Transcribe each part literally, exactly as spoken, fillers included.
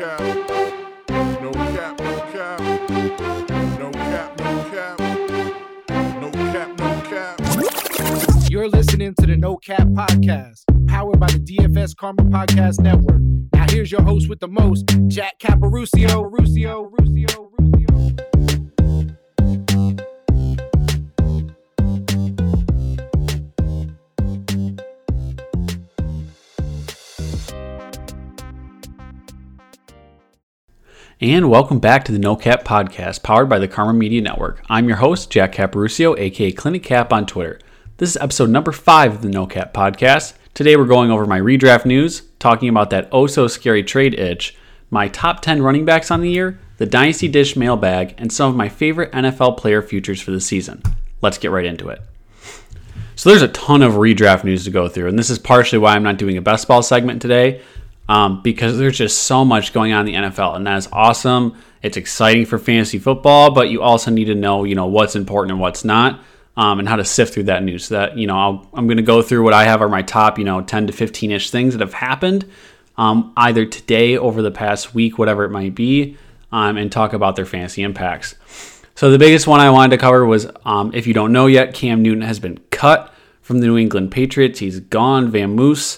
cap. No cap, no cap. No cap, no cap. No cap, no cap. You're listening to the No Cap Podcast, powered by the D F S Karma Podcast Network. Now here's your host with the most, Jack Caparucio. Rucio, Rucio, Rucio. And welcome back to the No Cap Podcast, powered by the Karma Media Network. I'm your host, Jack Caparucio, aka Clinic Cap on Twitter. This is episode number five of the No Cap Podcast. Today we're going over my redraft news, talking about that oh-so-scary trade itch, my top ten running backs on the year, the Dynasty Dish mailbag, and some of my favorite N F L player futures for the season. Let's get right into it. So there's a ton of redraft news to go through, and this is partially why I'm not doing a best ball segment today. Um, because there's just so much going on in the N F L, and that is awesome. It's exciting for fantasy football, but you also need to know, you know, what's important and what's not, um, and how to sift through that news. So that, you know, I'll, I'm going to go through what I have are my top, you know, ten to fifteen-ish things that have happened, um, either today, over the past week, whatever it might be, um, and talk about their fantasy impacts. So the biggest one I wanted to cover was, um, if you don't know yet, Cam Newton has been cut from the New England Patriots. He's gone, vamoose.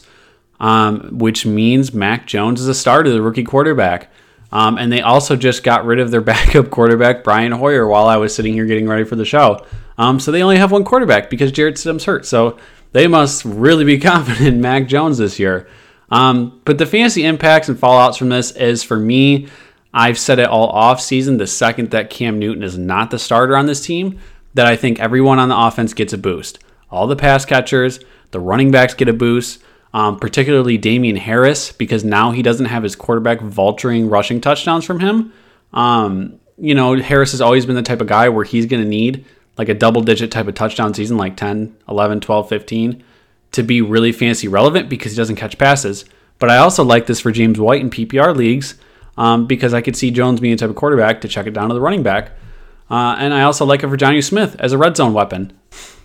Um, which means Mac Jones is a starter, the rookie quarterback. Um, and they also just got rid of their backup quarterback, Brian Hoyer, while I was sitting here getting ready for the show. Um, so they only have one quarterback because Jarrett Stidham's hurt. So they must really be confident in Mac Jones this year. Um, but the fantasy impacts and fallouts from this is, for me, I've said it all off season, the second that Cam Newton is not the starter on this team, that I think everyone on the offense gets a boost. All the pass catchers, the running backs get a boost. Um, particularly Damian Harris, because now he doesn't have his quarterback vulturing rushing touchdowns from him. Um, you know, Harris has always been the type of guy where he's going to need like a double-digit type of touchdown season, like ten, eleven, twelve, fifteen, to be really fantasy relevant because he doesn't catch passes. But I also like this for James White in P P R leagues um, because I could see Jones being the type of quarterback to check it down to the running back. Uh, and I also like it for Jonnu Smith as a red zone weapon.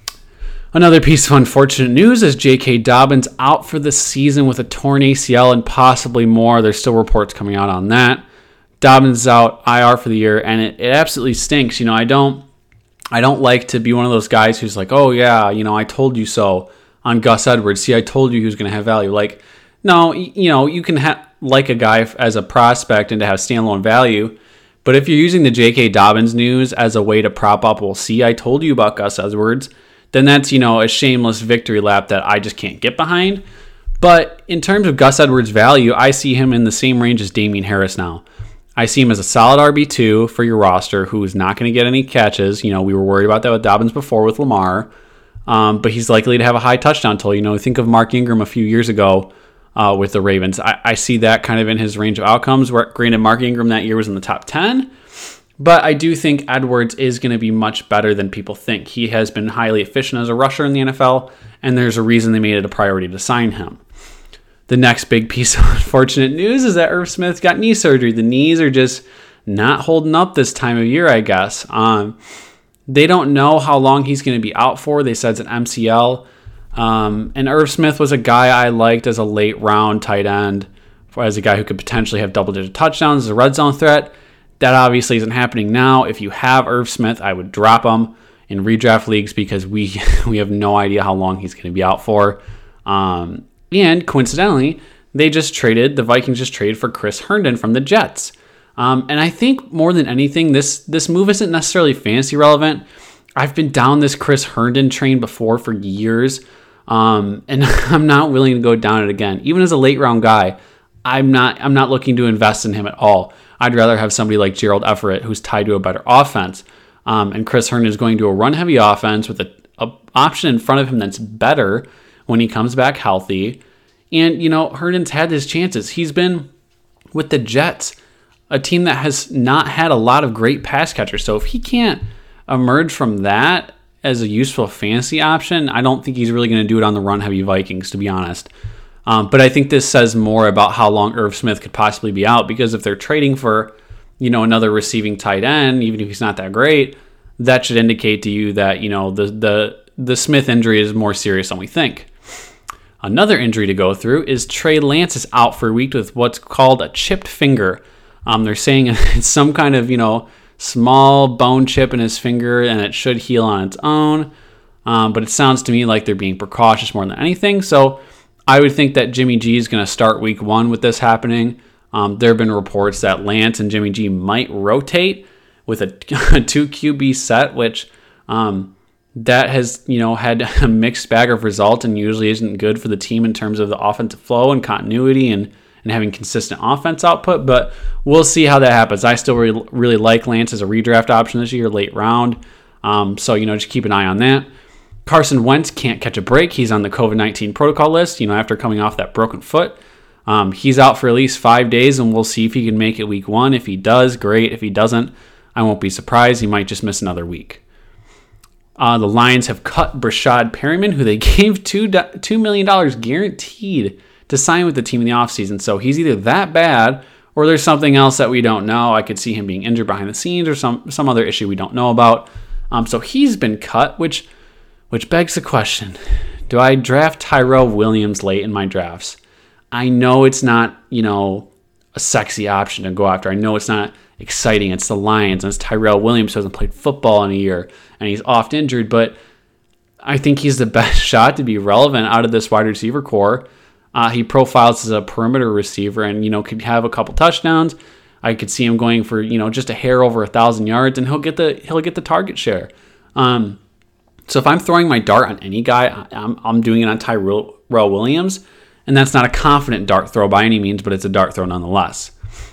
Another piece of unfortunate news is J K. Dobbins out for the season with a torn A C L and possibly more. There's still reports coming out on that. Dobbins is out I R for the year, and it, it absolutely stinks. You know, I don't I don't like to be one of those guys who's like, oh yeah, you know, I told you so on Gus Edwards. See, I told you he was going to have value. Like, no, you know, you can ha- like a guy as a prospect and to have standalone value. But if you're using the J K. Dobbins news as a way to prop up, well, see, I told you about Gus Edwards, then that's, you know, a shameless victory lap that I just can't get behind. But in terms of Gus Edwards' value, I see him in the same range as Damian Harris now. I see him as a solid R B two for your roster who is not going to get any catches. You know, we were worried about that with Dobbins before with Lamar. Um, but he's likely to have a high touchdown total. You know, think of Mark Ingram a few years ago uh, with the Ravens. I, I see that kind of in his range of outcomes. Where, granted, Mark Ingram that year was in the top ten. But I do think Edwards is going to be much better than people think. He has been highly efficient as a rusher in the N F L, and there's a reason they made it a priority to sign him. The next big piece of unfortunate news is that Irv Smith got knee surgery. The knees are just not holding up this time of year, I guess. Um, they don't know how long he's going to be out for. They said it's an M C L. Um, and Irv Smith was a guy I liked as a late round tight end, as a guy who could potentially have double-digit touchdowns as a red zone threat. That obviously isn't happening now. If you have Irv Smith, I would drop him in redraft leagues because we we have no idea how long he's going to be out for. Um, and coincidentally, they just traded, the Vikings just traded for Chris Herndon from the Jets. Um, and I think more than anything, this, this move isn't necessarily fantasy relevant. I've been down this Chris Herndon train before for years, um, and I'm not willing to go down it again. Even as a late round guy, I'm not I'm not looking to invest in him at all. I'd rather have somebody like Gerald Everett who's tied to a better offense. Um, and Chris Herndon is going to a run-heavy offense with a, a option in front of him that's better when he comes back healthy. And, you know, Herndon's had his chances. He's been with the Jets, a team that has not had a lot of great pass catchers. So if he can't emerge from that as a useful fantasy option, I don't think he's really going to do it on the run-heavy Vikings, to be honest. Um, but I think this says more about how long Irv Smith could possibly be out, because if they're trading for, you know, another receiving tight end, even if he's not that great, that should indicate to you that, you know, the the the Smith injury is more serious than we think. Another injury to go through is Trey Lance is out for a week with what's called a chipped finger. Um, they're saying it's some kind of, you know, small bone chip in his finger, and it should heal on its own. Um, but it sounds to me like they're being precautious more than anything. So I would think that Jimmy G is going to start week one with this happening. Um, there have been reports that Lance and Jimmy G might rotate with a, a two Q B set, which um, that has, you know, had a mixed bag of results and usually isn't good for the team in terms of the offensive flow and continuity and, and having consistent offense output. But we'll see how that happens. I still really, really like Lance as a redraft option this year, late round. Um, so, you know, just keep an eye on that. Carson Wentz can't catch a break. He's on the covid nineteen protocol list, you know, after coming off that broken foot. Um, he's out for at least five days, and we'll see if he can make it week one. If he does, great. If he doesn't, I won't be surprised. He might just miss another week. Uh, the Lions have cut Brashad Perryman, who they gave two, $2 million dollars guaranteed to sign with the team in the offseason. So he's either that bad or there's something else that we don't know. I could see him being injured behind the scenes or some, some other issue we don't know about. Um, so he's been cut, which... Which begs the question, do I draft Tyrell Williams late in my drafts? I know it's not, you know, a sexy option to go after. I know it's not exciting. It's the Lions, and it's Tyrell Williams who hasn't played football in a year, and he's oft injured, but I think he's the best shot to be relevant out of this wide receiver core. Uh, he profiles as a perimeter receiver and, you know, could have a couple touchdowns. I could see him going for, you know, just a hair over a thousand yards, and he'll get the he'll get the target share. Um, So if I'm throwing my dart on any guy, I'm, I'm doing it on Tyrell Williams, and that's not a confident dart throw by any means, but it's a dart throw nonetheless.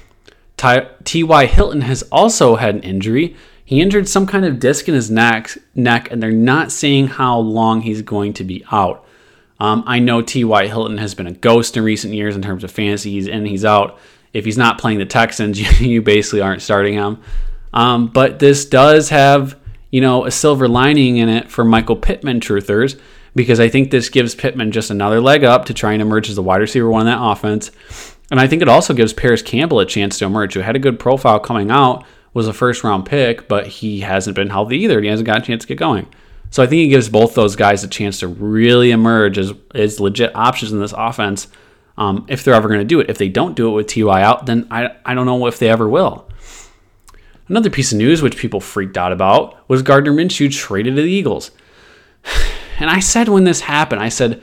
T Y. Hilton has also had an injury. He injured some kind of disc in his neck, neck, and they're not saying how long he's going to be out. Um, I know T Y. Hilton has been a ghost in recent years in terms of fantasy. He's in, he's out. If he's not playing the Texans, you, you basically aren't starting him. Um, but this does have, you know, a silver lining in it for Michael Pittman truthers, because I think this gives Pittman just another leg up to try and emerge as the wide receiver one in that offense. And I think it also gives Paris Campbell a chance to emerge, who had a good profile coming out, was a first round pick, but he hasn't been healthy either. He hasn't got a chance to get going. So I think it gives both those guys a chance to really emerge as, as legit options in this offense, um, if they're ever going to do it. If they don't do it with T Y out, then I, I don't know if they ever will. Another piece of news which people freaked out about was Gardner Minshew traded to the Eagles. And I said when this happened, I said,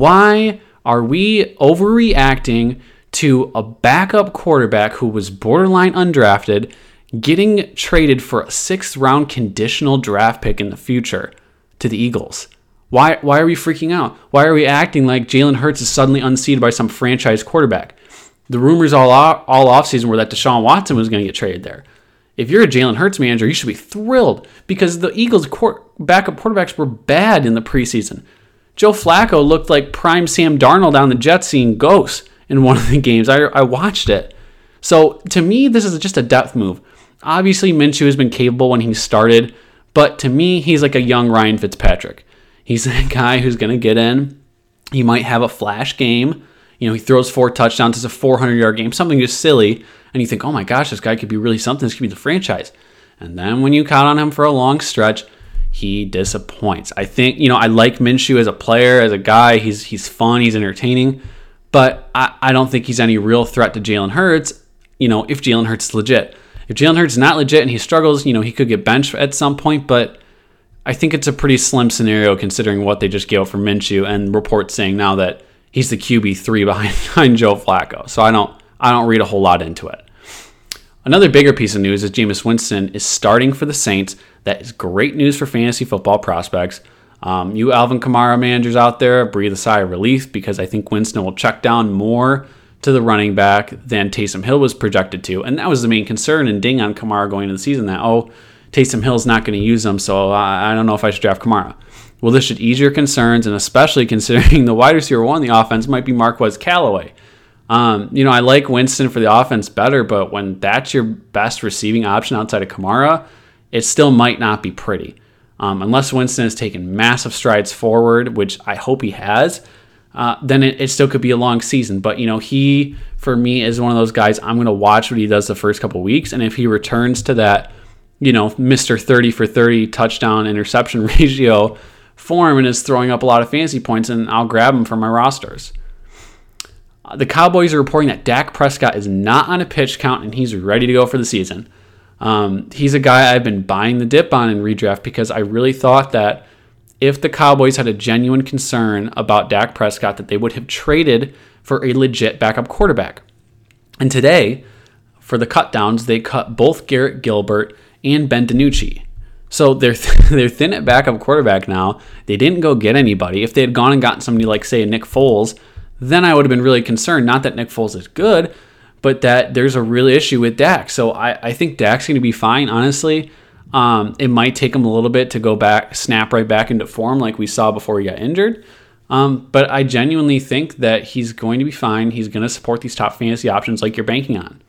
why are we overreacting to a backup quarterback who was borderline undrafted getting traded for a sixth round conditional draft pick in the future to the Eagles? Why why are we freaking out? Why are we acting like Jalen Hurts is suddenly unseated by some franchise quarterback? The rumors all all offseason were that Deshaun Watson was going to get traded there. If you're a Jalen Hurts manager, you should be thrilled because the Eagles' court, backup quarterbacks were bad in the preseason. Joe Flacco looked like prime Sam Darnold on the Jets seeing ghosts in one of the games. I, I watched it. So to me, this is just a depth move. Obviously, Minshew has been capable when he started, but to me, he's like a young Ryan Fitzpatrick. He's that guy who's going to get in. He might have a flash game. You know, he throws four touchdowns. It's a four hundred yard game, something just silly. And you think, oh my gosh, this guy could be really something. This could be the franchise. And then when you count on him for a long stretch, he disappoints. I think, you know, I like Minshew as a player, as a guy. He's he's fun, he's entertaining. But I, I don't think he's any real threat to Jalen Hurts, you know, if Jalen Hurts is legit. If Jalen Hurts is not legit and he struggles, you know, he could get benched at some point. But I think it's a pretty slim scenario considering what they just gave for Minshew and reports saying now that he's the Q B three behind, behind Joe Flacco. So I don't I don't read a whole lot into it. Another bigger piece of news is Jameis Winston is starting for the Saints. That is great news for fantasy football prospects. Um, you Alvin Kamara managers out there, breathe a sigh of relief because I think Winston will check down more to the running back than Taysom Hill was projected to. And that was the main concern and ding on Kamara going into the season that, oh, Taysom Hill's not going to use him, so I, I don't know if I should draft Kamara. Well, this should ease your concerns, and especially considering the wide receiver one in the offense might be Marquez Callaway. Um, you know, I like Winston for the offense better, but when that's your best receiving option outside of Kamara, it still might not be pretty. Um, unless Winston has taken massive strides forward, which I hope he has, uh, then it, it still could be a long season. But, you know, he, for me, is one of those guys, I'm going to watch what he does the first couple weeks, and if he returns to that, you know, Mister thirty for thirty touchdown interception ratio form and is throwing up a lot of fantasy points, and I'll grab him from my rosters. Uh, the Cowboys are reporting that Dak Prescott is not on a pitch count and he's ready to go for the season. Um, he's a guy I've been buying the dip on in redraft because I really thought that if the Cowboys had a genuine concern about Dak Prescott, that they would have traded for a legit backup quarterback. And today, for the cut downs, they cut both Garrett Gilbert and Ben DiNucci. So they're th- they're thin at backup quarterback now. They didn't go get anybody. If they had gone and gotten somebody like, say, Nick Foles, then I would have been really concerned. Not that Nick Foles is good, but that there's a real issue with Dak. So I, I think Dak's going to be fine, honestly. Um, it might take him a little bit to go back, snap right back into form like we saw before he got injured. Um, but I genuinely think that he's going to be fine. He's going to support these top fantasy options like you're banking on.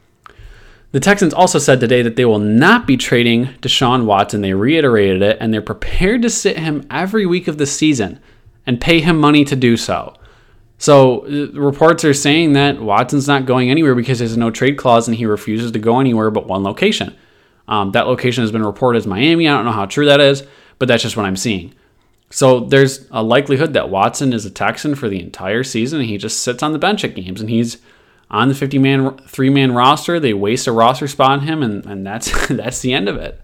The Texans also said today that they will not be trading Deshaun Watson. They reiterated it, and they're prepared to sit him every week of the season and pay him money to do so. So uh, reports are saying that Watson's not going anywhere because there's no trade clause and he refuses to go anywhere but one location. Um, that location has been reported as Miami. I don't know how true that is, but that's just what I'm seeing. So there's a likelihood that Watson is a Texan for the entire season and he just sits on the bench at games and he's on the fifty-man, three-man roster. They waste a roster spot on him, and, and that's that's the end of it.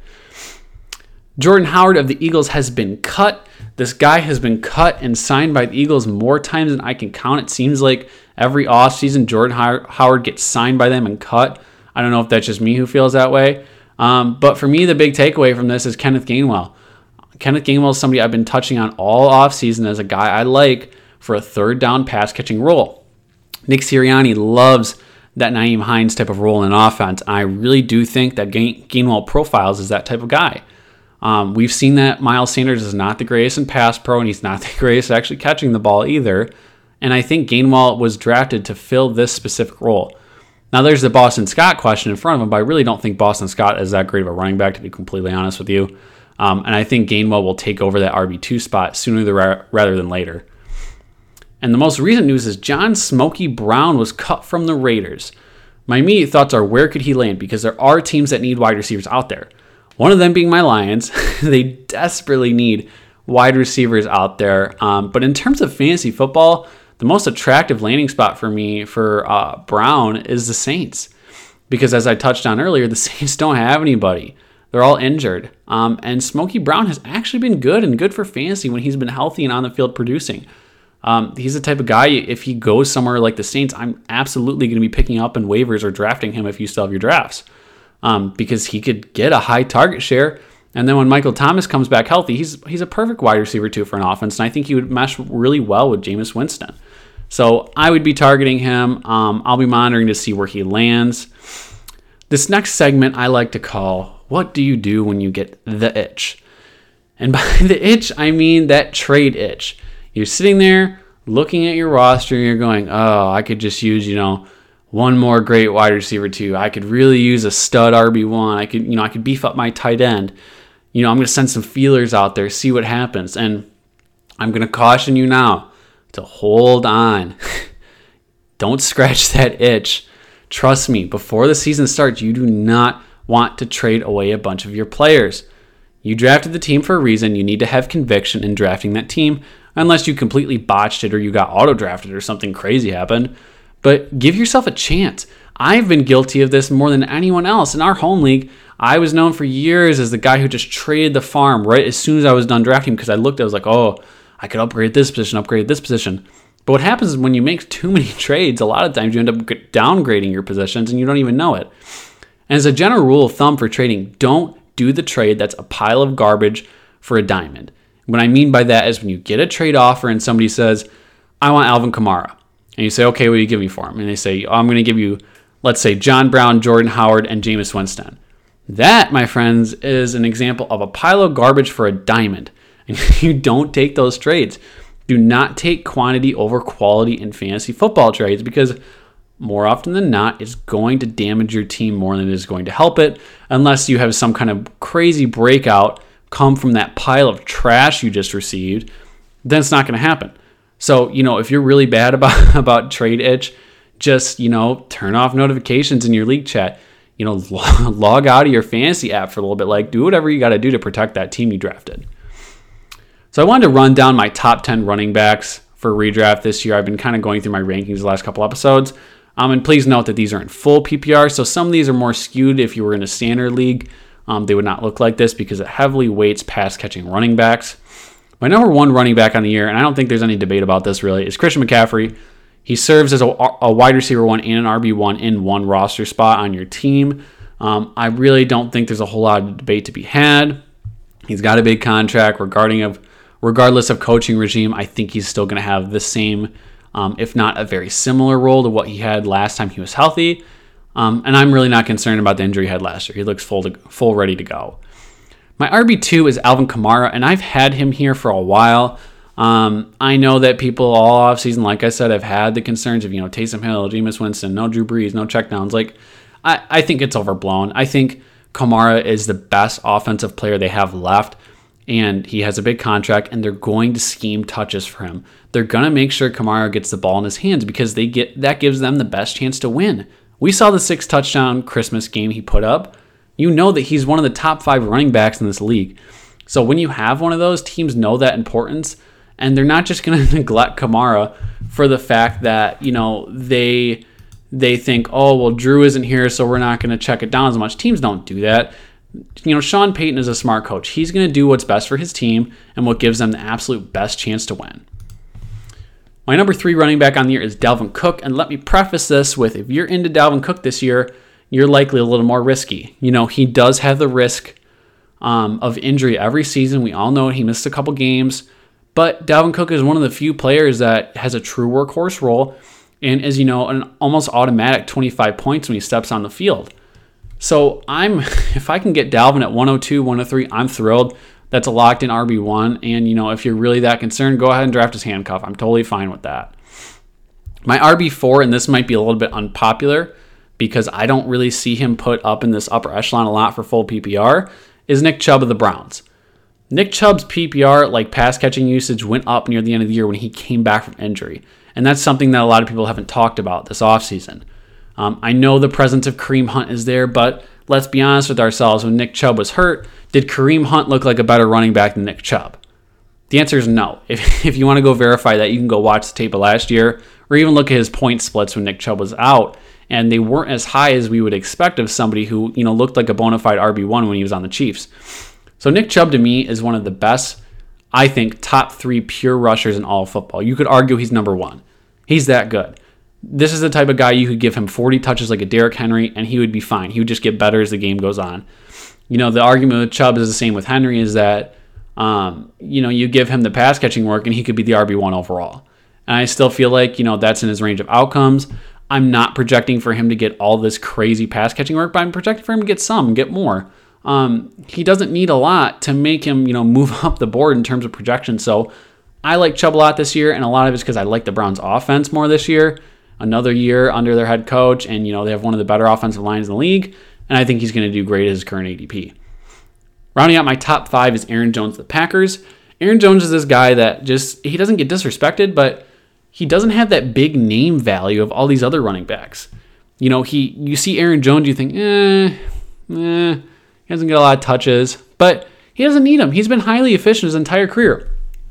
Jordan Howard of the Eagles has been cut. This guy has been cut and signed by the Eagles more times than I can count. It seems like every offseason Jordan Howard gets signed by them and cut. I don't know if that's just me who feels that way. Um, but for me, the big takeaway from this is Kenneth Gainwell. Kenneth Gainwell is somebody I've been touching on all offseason as a guy I like for a third down pass catching role. Nick Sirianni loves that Nyheim Hines type of role in offense. I really do think that Gain- Gainwell profiles as that type of guy. Um, we've seen that Miles Sanders is not the greatest in pass pro, and he's not the greatest at actually catching the ball either. And I think Gainwell was drafted to fill this specific role. Now, there's the Boston Scott question in front of him, but I really don't think Boston Scott is that great of a running back, to be completely honest with you. Um, and I think Gainwell will take over that R B two spot sooner rather than later. And the most recent news is John Smokey Brown was cut from the Raiders. My immediate thoughts are, where could he land? Because there are teams that need wide receivers out there. One of them being my Lions. They desperately need wide receivers out there. Um, but in terms of fantasy football, the most attractive landing spot for me for uh, Brown is the Saints. Because as I touched on earlier, the Saints don't have anybody. They're all injured. Um, and Smokey Brown has actually been good and good for fantasy when he's been healthy and on the field producing. Um, he's the type of guy, if he goes somewhere like the Saints, I'm absolutely going to be picking up in waivers or drafting him if you still have your drafts. Um, because he could get a high target share. And then when Michael Thomas comes back healthy, he's he's a perfect wide receiver too for an offense. And I think he would mesh really well with Jameis Winston. So I would be targeting him. Um, I'll be monitoring to see where he lands. This next segment I like to call, what do you do when you get the itch? And by the itch, I mean that trade itch. You're sitting there looking at your roster and you're going, oh, I could just use, you know, one more great wide receiver too. I could really use a stud R B one. I could, you know, I could beef up my tight end. You know, I'm going to send some feelers out there, see what happens. And I'm going to caution you now to hold on. Don't scratch that itch. Trust me, before the season starts, you do not want to trade away a bunch of your players. You drafted the team for a reason. You need to have conviction in drafting that team, unless you completely botched it or you got auto-drafted or something crazy happened. But give yourself a chance. I've been guilty of this more than anyone else. In our home league, I was known for years as the guy who just traded the farm right as soon as I was done drafting because I looked, I was like, oh, I could upgrade this position, upgrade this position. But what happens is when you make too many trades, a lot of times you end up downgrading your positions and you don't even know it. And as a general rule of thumb for trading, don't do the trade that's a pile of garbage for a diamond. What I mean by that is when you get a trade offer and somebody says, I want Alvin Kamara. And you say, okay, what do you give me for him? And they say, oh, I'm going to give you, let's say, John Brown, Jordan Howard, and Jameis Winston. That, my friends, is an example of a pile of garbage for a diamond. And you don't take those trades. Do not take quantity over quality in fantasy football trades because more often than not, it's going to damage your team more than it is going to help it unless you have some kind of crazy breakout come from that pile of trash you just received. Then it's not going to happen. So, you know, if you're really bad about, about trade itch, just, you know, turn off notifications in your league chat. You know, log out of your fantasy app for a little bit. Like, do whatever you got to do to protect that team you drafted. So I wanted to run down my top ten running backs for redraft this year. I've been kind of going through my rankings the last couple episodes. Um, and please note that these are in full P P R, so some of these are more skewed. If you were in a standard league, um, they would not look like this because it heavily weights pass-catching running backs. My number one running back on the year, and I don't think there's any debate about this really, is Christian McCaffrey. He serves as a, a wide receiver one and an R B one in one roster spot on your team. Um, I really don't think there's a whole lot of debate to be had. He's got a big contract regarding of, regardless of coaching regime. I think he's still going to have the same, um, if not a very similar role to what he had last time he was healthy. Um, and I'm really not concerned about the injury he had last year. He looks full, to, full ready to go. My R B two is Alvin Kamara, and I've had him here for a while. Um, I know that people all offseason, like I said, have had the concerns of, you know, Taysom Hill, Jameis Winston, no Drew Brees, no checkdowns. Like, I, I think it's overblown. I think Kamara is the best offensive player they have left, and he has a big contract, and they're going to scheme touches for him. They're going to make sure Kamara gets the ball in his hands because they get that gives them the best chance to win. We saw the six touchdown Christmas game he put up. You know that he's one of the top five running backs in this league. So when you have one of those, teams know that importance, and they're not just going to neglect Kamara for the fact that, you know, they they think, oh, well, Drew isn't here, so we're not going to check it down as much. Teams don't do that. You know, Sean Payton is a smart coach. He's going to do what's best for his team and what gives them the absolute best chance to win. My number three running back on the year is Dalvin Cook, and let me preface this with, if you're into Dalvin Cook this year, you're likely a little more risky. You know, he does have the risk um, of injury every season. We all know it. He missed a couple games, but Dalvin Cook is one of the few players that has a true workhorse role and is, you know, an almost automatic twenty-five points when he steps on the field. So I'm, if I can get Dalvin at one oh two, one oh three, I'm thrilled. That's a locked-in R B one, and, you know, if you're really that concerned, go ahead and draft his handcuff. I'm totally fine with that. My R B four, and this might be a little bit unpopular because I don't really see him put up in this upper echelon a lot for full P P R, is Nick Chubb of the Browns. Nick Chubb's P P R, like pass-catching usage, went up near the end of the year when he came back from injury, and that's something that a lot of people haven't talked about this offseason. Um, I know the presence of Kareem Hunt is there, but let's be honest with ourselves. When Nick Chubb was hurt, did Kareem Hunt look like a better running back than Nick Chubb? The answer is no. If, if you want to go verify that, you can go watch the tape of last year or even look at his point splits when Nick Chubb was out, and they weren't as high as we would expect of somebody who, you know, looked like a bona fide R B one when he was on the Chiefs. So Nick Chubb, to me, is one of the best, I think, top three pure rushers in all of football. You could argue he's number one. He's that good. This is the type of guy you could give him forty touches like a Derrick Henry, and he would be fine. He would just get better as the game goes on. You know, the argument with Chubb is the same with Henry, is that, um, you know, you give him the pass-catching work, and he could be the R B one overall. And I still feel like, you know, that's in his range of outcomes. I'm not projecting for him to get all this crazy pass-catching work, but I'm projecting for him to get some, get more. Um, he doesn't need a lot to make him, you know, move up the board in terms of projection. So I like Chubb a lot this year, and a lot of it's because I like the Browns' offense more this year. Another year under their head coach, and, you know, they have one of the better offensive lines in the league, and I think he's going to do great at his current A D P. Rounding out my top five is Aaron Jones of the Packers. Aaron Jones is this guy that just, he doesn't get disrespected, but he doesn't have that big name value of all these other running backs. You know, he you see Aaron Jones, you think, eh, eh, he doesn't get a lot of touches, but he doesn't need them. He's been highly efficient his entire career,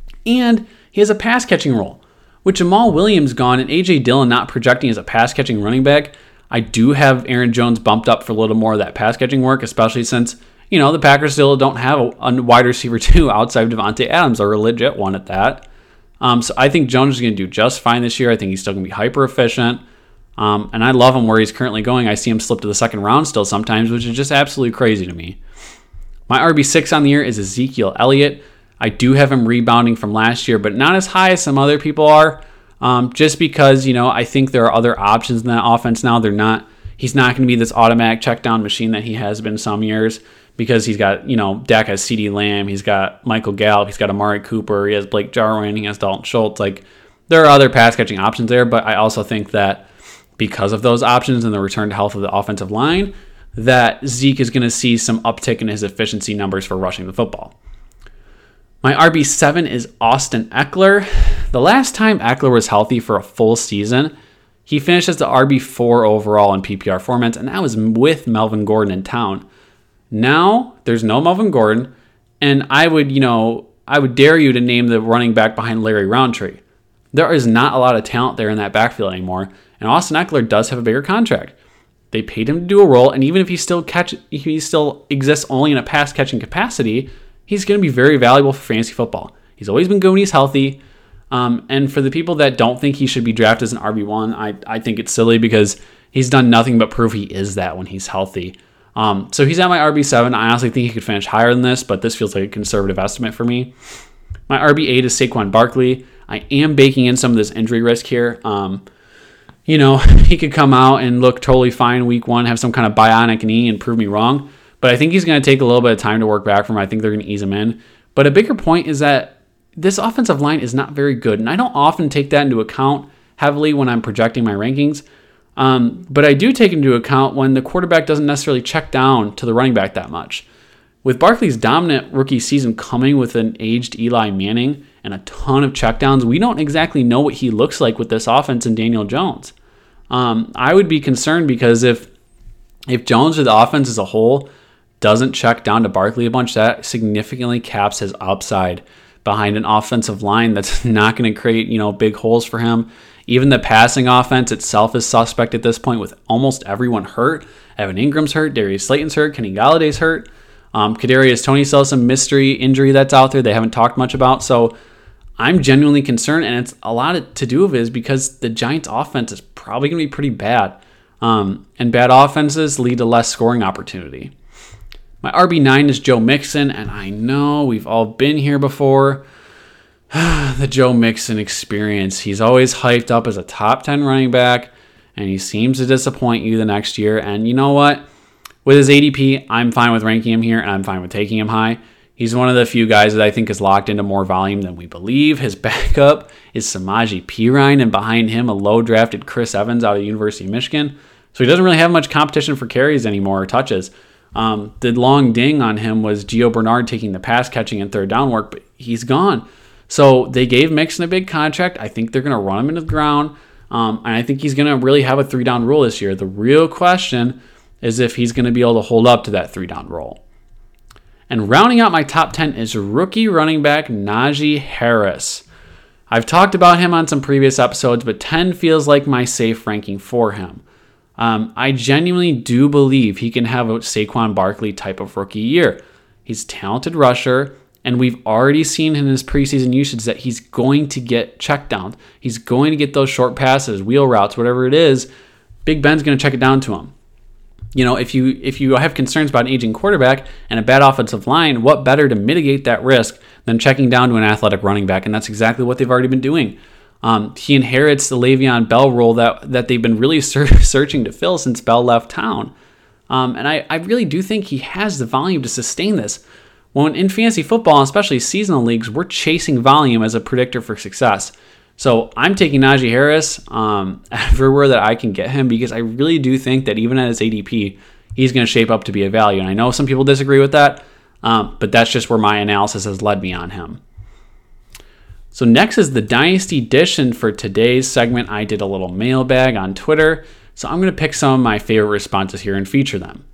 and he has a pass-catching role. With Jamal Williams gone and A J Dillon not projecting as a pass-catching running back, I do have Aaron Jones bumped up for a little more of that pass-catching work, especially since, you know, the Packers still don't have a, a wide receiver two outside of Devontae Adams, or a legit one at that. Um, so I think Jones is going to do just fine this year. I think he's still going to be hyper-efficient, um, and I love him where he's currently going. I see him slip to the second round still sometimes, which is just absolutely crazy to me. My R B six on the year is Ezekiel Elliott. I do have him rebounding from last year, but not as high as some other people are, um, just because, you know, I think there are other options in that offense now. They're not, he's not going to be this automatic check down machine that he has been some years, because he's got, you know, Dak has CeeDee Lamb, he's got Michael Gallup, he's got Amari Cooper, he has Blake Jarwin, he has Dalton Schultz. Like, there are other pass catching options there, but I also think that because of those options and the return to health of the offensive line, that Zeke is going to see some uptick in his efficiency numbers for rushing the football. My R B seven is Austin Eckler. The last time Eckler was healthy for a full season, he finished as the R B four overall in P P R formats, and that was with Melvin Gordon in town. Now, there's no Melvin Gordon, and I would, you know, I would dare you to name the running back behind Larry Roundtree. There is not a lot of talent there in that backfield anymore, and Austin Eckler does have a bigger contract. They paid him to do a role, and even if he still catch, if he still exists only in a pass catching capacity, he's going to be very valuable for fantasy football. He's always been good when he's healthy. Um, and for the people that don't think he should be drafted as an R B one, I, I think it's silly because he's done nothing but prove he is that when he's healthy. Um, so he's at my R B seven. I honestly think he could finish higher than this, but this feels like a conservative estimate for me. My R B eight is Saquon Barkley. I am baking in some of this injury risk here. Um, you know, he could come out and look totally fine week one, have some kind of bionic knee and prove me wrong. But I think he's going to take a little bit of time to work back from him. I think they're going to ease him in. But a bigger point is that this offensive line is not very good. And I don't often take that into account heavily when I'm projecting my rankings. Um, but I do take into account when the quarterback doesn't necessarily check down to the running back that much. With Barkley's dominant rookie season coming with an aged Eli Manning and a ton of checkdowns, we don't exactly know what he looks like with this offense and Daniel Jones. Um, I would be concerned because if if Jones or the offense as a whole doesn't check down to Barkley a bunch, that significantly caps his upside behind an offensive line that's not going to create, you know, big holes for him. Even the passing offense itself is suspect at this point with almost everyone hurt. Evan Ingram's hurt, Darius Slayton's hurt, Kenny Galladay's hurt. Um, Kadarius Toney still has some mystery injury that's out there they haven't talked much about. So I'm genuinely concerned, and it's a lot to do with it is because the Giants' offense is probably going to be pretty bad. Um, and bad offenses lead to less scoring opportunity. My R B nine is Joe Mixon, and I know we've all been here before. The Joe Mixon experience. He's always hyped up as a top ten running back, and he seems to disappoint you the next year. And you know what? With his A D P, I'm fine with ranking him here, and I'm fine with taking him high. He's one of the few guys that I think is locked into more volume than we believe. His backup is Samaje Perine, and behind him, a low-drafted Chris Evans out of the University of Michigan. So he doesn't really have much competition for carries anymore or touches. Um, the long ding on him was Gio Bernard taking the pass catching and third down work, but he's gone. So they gave Mixon a big contract. I think they're going to run him into the ground, um, and I think he's going to really have a three-down rule this year. The real question is if he's going to be able to hold up to that three-down role. And rounding out my top ten is rookie running back Najee Harris. I've talked about him on some previous episodes, but ten feels like my safe ranking for him. Um, I genuinely do believe he can have a Saquon Barkley type of rookie year. He's a talented rusher, and we've already seen in his preseason usage that he's going to get checkdowns. He's going to get those short passes, wheel routes, whatever it is. Big Ben's going to check it down to him. You know, if you if you have concerns about an aging quarterback and a bad offensive line, what better to mitigate that risk than checking down to an athletic running back? And that's exactly what they've already been doing. Um, he inherits the Le'Veon Bell role that, that they've been really ser- searching to fill since Bell left town. Um, and I, I really do think he has the volume to sustain this. When in fantasy football, especially seasonal leagues, we're chasing volume as a predictor for success. So I'm taking Najee Harris um, everywhere that I can get him because I really do think that even at his A D P, he's going to shape up to be a value. And I know some people disagree with that, um, but that's just where my analysis has led me on him. So next is the Dynasty Dish, and for today's segment, I did a little mailbag on Twitter. So I'm going to pick some of my favorite responses here and feature them.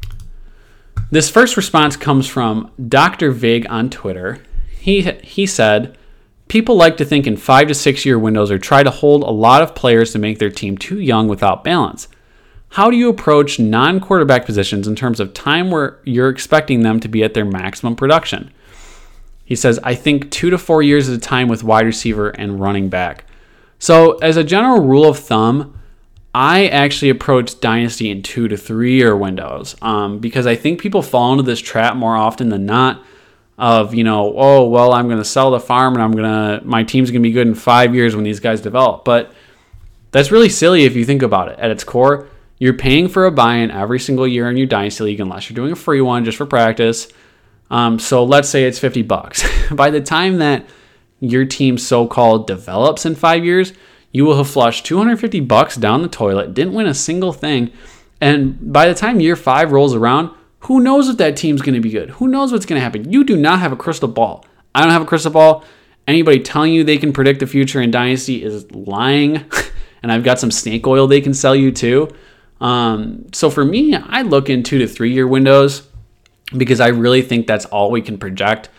This first response comes from Doctor Vig on Twitter. He he said, people like to think in five to six year windows or try to hold a lot of players to make their team too young without balance. How do you approach non-quarterback positions in terms of time where you're expecting them to be at their maximum production? He says, I think two to four years at a time with wide receiver and running back. So as a general rule of thumb, I actually approach Dynasty in two to three year windows um, because I think people fall into this trap more often than not of, you know, oh, well, I'm going to sell the farm and I'm going to, my team's going to be good in five years when these guys develop. But that's really silly if you think about it. At its core, you're paying for a buy-in every single year in your Dynasty League unless you're doing a free one just for practice. Um, so let's say it's fifty bucks. By the time that your team so-called develops in five years, you will have flushed two hundred fifty bucks down the toilet, didn't win a single thing. And by the time year five rolls around, who knows if that team's going to be good? Who knows what's going to happen? You do not have a crystal ball. I don't have a crystal ball. Anybody telling you they can predict the future in Dynasty is lying. And I've got some snake oil they can sell you too. Um, so for me, I look in two to three year windows because I really think that's all we can project.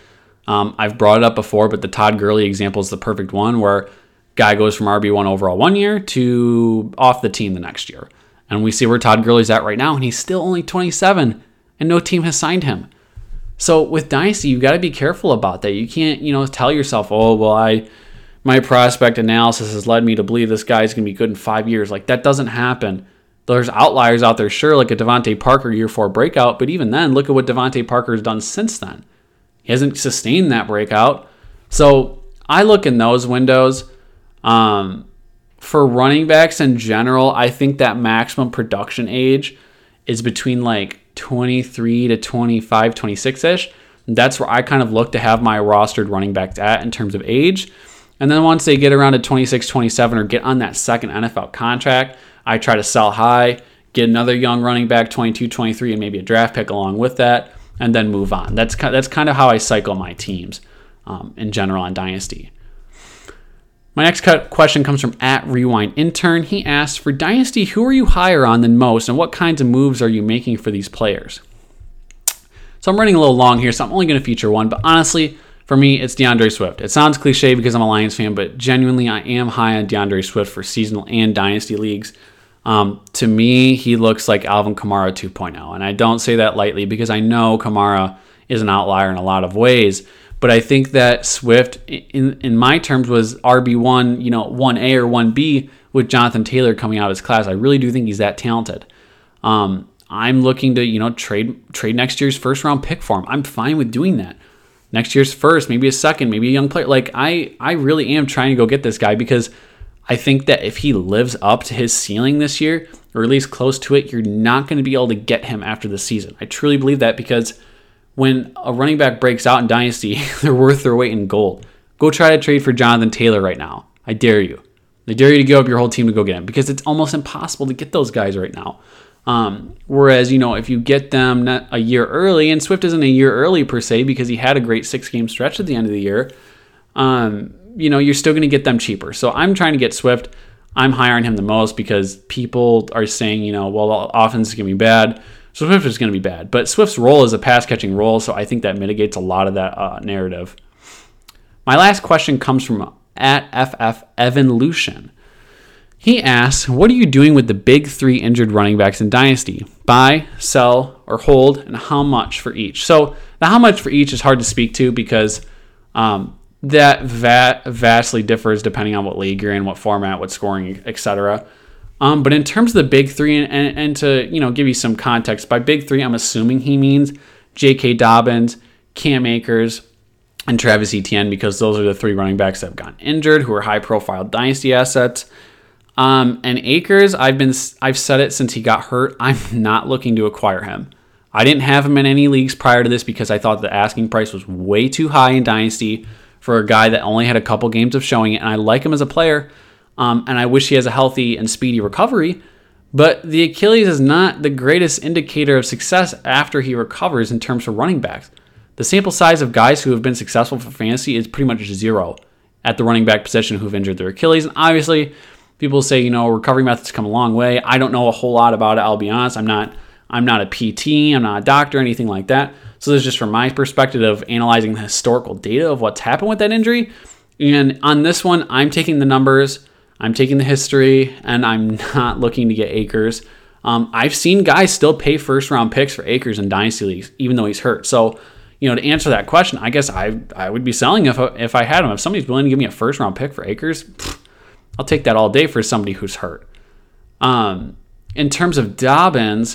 Um, I've brought it up before, but the Todd Gurley example is the perfect one where guy goes from R B one overall one year to off the team the next year. And we see where Todd Gurley's at right now, and he's still only twenty-seven, and no team has signed him. So with Dynasty, you got to be careful about that. You can't, you know, tell yourself, oh, well, I my prospect analysis has led me to believe this guy's going to be good in five years. Like, that doesn't happen. There's outliers out there, sure, like a Devontae Parker year four breakout, but even then, look at what Devontae Parker has done since then. He hasn't sustained that breakout. So I look in those windows. Um, for running backs in general, I think that maximum production age is between like twenty-three to twenty-five, twenty-six-ish. That's where I kind of look to have my rostered running backs at in terms of age. And then once they get around to twenty-six, twenty-seven or get on that second N F L contract, I try to sell high, get another young running back, twenty-two, twenty-three, and maybe a draft pick along with that, and then move on. That's kind of, that's kind of how I cycle my teams um, in general on Dynasty. My next question comes from at Rewind Intern. He asks, for Dynasty, who are you higher on than most, and what kinds of moves are you making for these players? So I'm running a little long here, so I'm only going to feature one, but honestly, for me, it's DeAndre Swift. It sounds cliche because I'm a Lions fan, but genuinely, I am high on DeAndre Swift for seasonal and Dynasty leagues. Um, to me, he looks like Alvin Kamara two point oh, and I don't say that lightly because I know Kamara is an outlier in a lot of ways, but I think that Swift, in in my terms, was R B one, you know, one A or one B with Jonathan Taylor coming out of his class. I really do think he's that talented. Um, I'm looking to, you know, trade trade next year's first round pick for him. I'm fine with doing that. Next year's first, maybe a second, maybe a young player. Like I, I really am trying to go get this guy because I think that if he lives up to his ceiling this year, or at least close to it, you're not going to be able to get him after the season. I truly believe that because when a running back breaks out in Dynasty, they're worth their weight in gold. Go try to trade for Jonathan Taylor right now. I dare you. I dare you to give up your whole team to go get him because it's almost impossible to get those guys right now. Um, whereas, you know, if you get them not a year early, and Swift isn't a year early per se because he had a great six-game stretch at the end of the year, um, you know, you're still going to get them cheaper. So I'm trying to get Swift. I'm higher on him the most because people are saying, you know, well, the offense is going to be bad, so Swift is going to be bad. But Swift's role is a pass-catching role, so I think that mitigates a lot of that uh, narrative. My last question comes from at F F Evan Lucian. He asks, what are you doing with the big three injured running backs in Dynasty? Buy, sell, or hold, and how much for each? So the how much for each is hard to speak to because um, that va- vastly differs depending on what league you're in, what format, what scoring, et cetera. Um, but in terms of the big three, and, and, and to you know give you some context, by big three, I'm assuming he means J K. Dobbins, Cam Akers, and Travis Etienne because those are the three running backs that have gotten injured who are high-profile Dynasty assets. Um, and Akers, I've been, I've said it since he got hurt. I'm not looking to acquire him. I didn't have him in any leagues prior to this because I thought the asking price was way too high in Dynasty for a guy that only had a couple games of showing it. And I like him as a player. Um, and I wish he has a healthy and speedy recovery. But the Achilles is not the greatest indicator of success after he recovers in terms of running backs. The sample size of guys who have been successful for fantasy is pretty much zero at the running back position who've injured their Achilles. And obviously, people say, you know, recovery methods come a long way. I don't know a whole lot about it, I'll be honest. I'm not I'm not a P T, I'm not a doctor, anything like that. So this is just from my perspective of analyzing the historical data of what's happened with that injury. And on this one, I'm taking the numbers, I'm taking the history, and I'm not looking to get Akers. Um, I've seen guys still pay first-round picks for Akers in Dynasty leagues, even though he's hurt. So, you know, to answer that question, I guess I I would be selling if, if I had him. If somebody's willing to give me a first-round pick for Akers, pfft, I'll take that all day for somebody who's hurt. Um, in terms of Dobbins,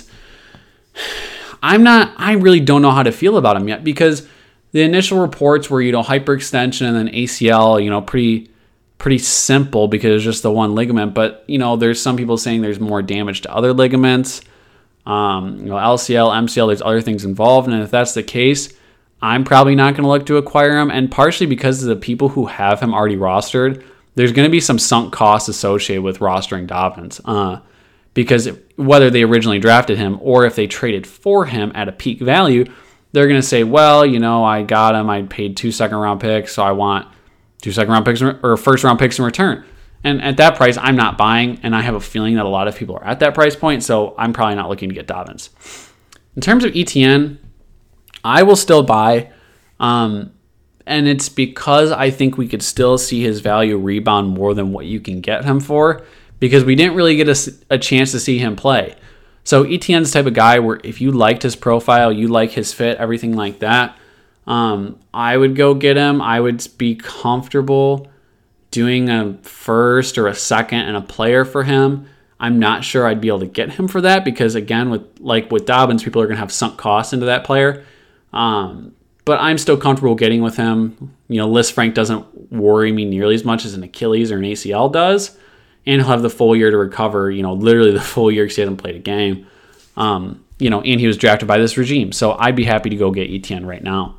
I'm not, I really don't know how to feel about him yet because the initial reports were, you know, hyperextension and then A C L, you know, pretty, pretty simple because it's just the one ligament. But, you know, there's some people saying there's more damage to other ligaments, um, you know, L C L, M C L, there's other things involved. And if that's the case, I'm probably not going to look to acquire him. And partially because of the people who have him already rostered, there's going to be some sunk costs associated with rostering Dobbins uh, because whether they originally drafted him or if they traded for him at a peak value, they're going to say, well, you know, I got him. I paid two second round picks, so I want two second round picks or first round picks in return. And at that price, I'm not buying, and I have a feeling that a lot of people are at that price point, so I'm probably not looking to get Dobbins. In terms of E T N, I will still buy. Um, And it's because I think we could still see his value rebound more than what you can get him for, because we didn't really get a, a chance to see him play. So Etienne's the type of guy where if you liked his profile, you like his fit, everything like that, um, I would go get him. I would be comfortable doing a first or a second and a player for him. I'm not sure I'd be able to get him for that because, again, with like with Dobbins, people are going to have sunk costs into that player. Um, but I'm still comfortable getting with him. You know, Lisfranc doesn't worry me nearly as much as an Achilles or an A C L does. And he'll have the full year to recover, you know, literally the full year because he hasn't played a game. Um, you know, and he was drafted by this regime. So I'd be happy to go get Etienne right now.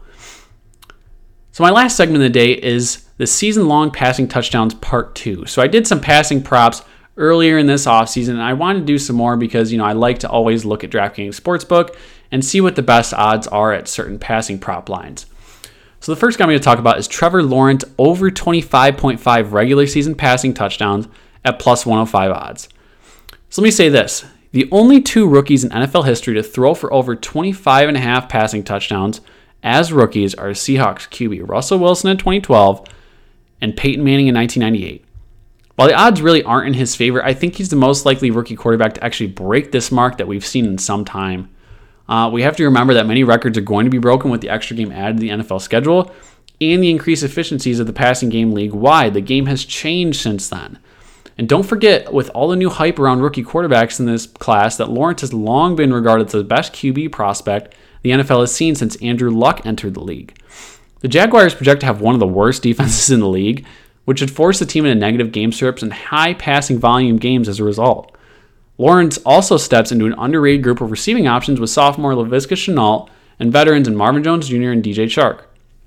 So my last segment of the day is the season-long passing touchdowns part two. So I did some passing props earlier in this offseason, and I wanted to do some more because, you know, I like to always look at DraftKings Sportsbook and see what the best odds are at certain passing prop lines. So the first guy I'm going to talk about is Trevor Lawrence over twenty-five point five regular season passing touchdowns at plus one oh five odds. So let me say this. The only two rookies in N F L history to throw for over twenty-five and a half passing touchdowns as rookies are Seahawks Q B Russell Wilson in twenty twelve and Peyton Manning in nineteen ninety-eight. While the odds really aren't in his favor, I think he's the most likely rookie quarterback to actually break this mark that we've seen in some time. Uh, we have to remember that many records are going to be broken with the extra game added to the N F L schedule and the increased efficiencies of the passing game league-wide. The game has changed since then. And don't forget, with all the new hype around rookie quarterbacks in this class, that Lawrence has long been regarded as the best Q B prospect the N F L has seen since Andrew Luck entered the league. The Jaguars project to have one of the worst defenses in the league, which would force the team into negative game scripts and high passing volume games as a result. Lawrence also steps into an underrated group of receiving options with sophomore Laviska Shenault and veterans in Marvin Jones Junior and D J Chark.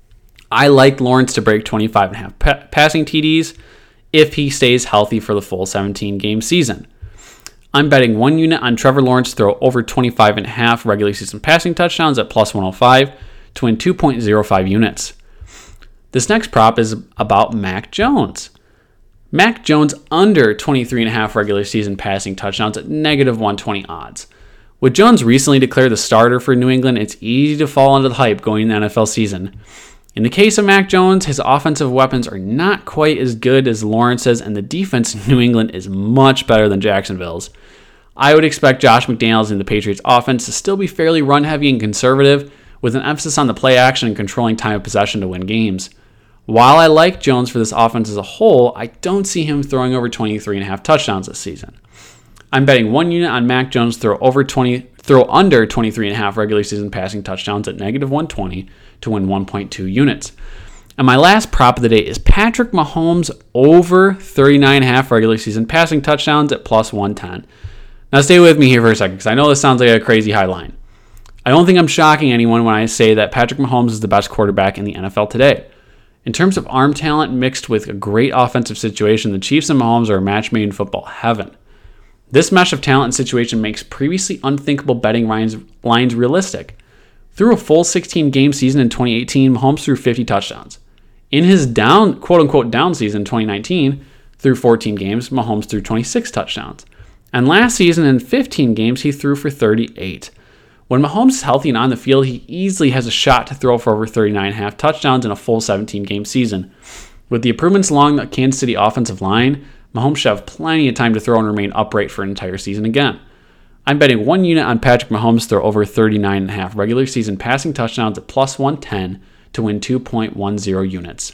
I like Lawrence to break twenty-five and a half pa- passing T Ds if he stays healthy for the full seventeen-game season. I'm betting one unit on Trevor Lawrence to throw over twenty-five and a half regular season passing touchdowns at plus one oh five to win two point oh five units. This next prop is about Mac Jones. Mac Jones under twenty-three and a half regular season passing touchdowns at negative one twenty odds. With Jones recently declared the starter for New England, it's easy to fall into the hype going into the N F L season. In the case of Mac Jones, his offensive weapons are not quite as good as Lawrence's, and the defense in New England is much better than Jacksonville's. I would expect Josh McDaniels and the Patriots offense to still be fairly run-heavy and conservative, with an emphasis on the play action and controlling time of possession to win games. While I like Jones for this offense as a whole, I don't see him throwing over twenty-three and a half touchdowns this season. I'm betting one unit on Mac Jones throw over twenty, throw under twenty-three and a half regular season passing touchdowns at negative one twenty to win one point two units. And my last prop of the day is Patrick Mahomes over thirty-nine and a half regular season passing touchdowns at plus one ten. Now stay with me here for a second because I know this sounds like a crazy high line. I don't think I'm shocking anyone when I say that Patrick Mahomes is the best quarterback in the N F L today. In terms of arm talent mixed with a great offensive situation, the Chiefs and Mahomes are a match made in football heaven. This mesh of talent and situation makes previously unthinkable betting lines, lines realistic. Through a full sixteen-game season in twenty eighteen, Mahomes threw fifty touchdowns. In his down, quote-unquote down season in twenty nineteen, through fourteen games, Mahomes threw twenty-six touchdowns. And last season in fifteen games, he threw for thirty-eight. When Mahomes is healthy and on the field, he easily has a shot to throw for over thirty-nine and a half touchdowns in a full seventeen-game season. With the improvements along the Kansas City offensive line, Mahomes should have plenty of time to throw and remain upright for an entire season again. I'm betting one unit on Patrick Mahomes to throw over thirty-nine and a half regular season passing touchdowns at plus one ten to win two point one oh units.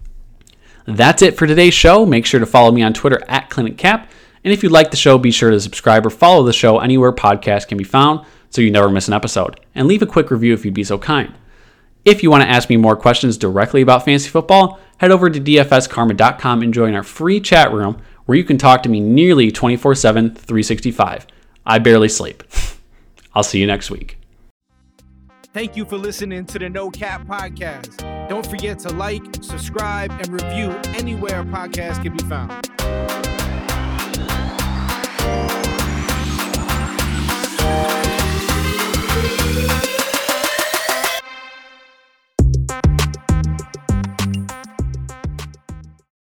That's it for today's show. Make sure to follow me on Twitter at ClinicCap. And if you like the show, be sure to subscribe or follow the show anywhere podcasts can be found so you never miss an episode. And leave a quick review if you'd be so kind. If you want to ask me more questions directly about fantasy football, head over to D F S karma dot com and join our free chat room where you can talk to me nearly twenty-four seven, three sixty-five. I barely sleep. I'll see you next week. Thank you for listening to the No Cap Podcast. Don't forget to like, subscribe, and review anywhere podcasts can be found.